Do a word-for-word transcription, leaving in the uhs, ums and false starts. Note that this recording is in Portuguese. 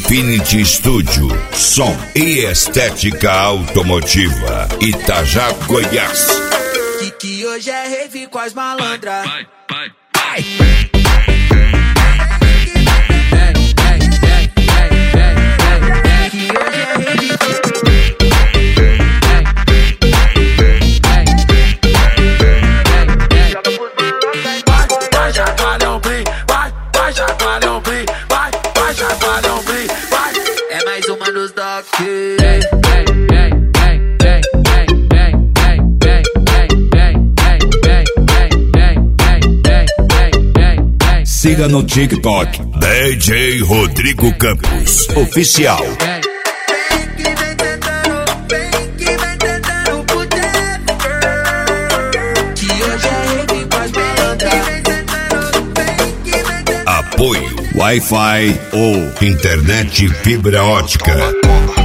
Infinity Studio, som e estética automotiva, Itajá, Goiás. Que, que hoje é rave com as malandras. Vai, vai, vai. É mais uma nos daqui. Siga no TikTok, D J Rodrigo Campos Oficial. Apoio Wi-Fi ou internet fibra ótica.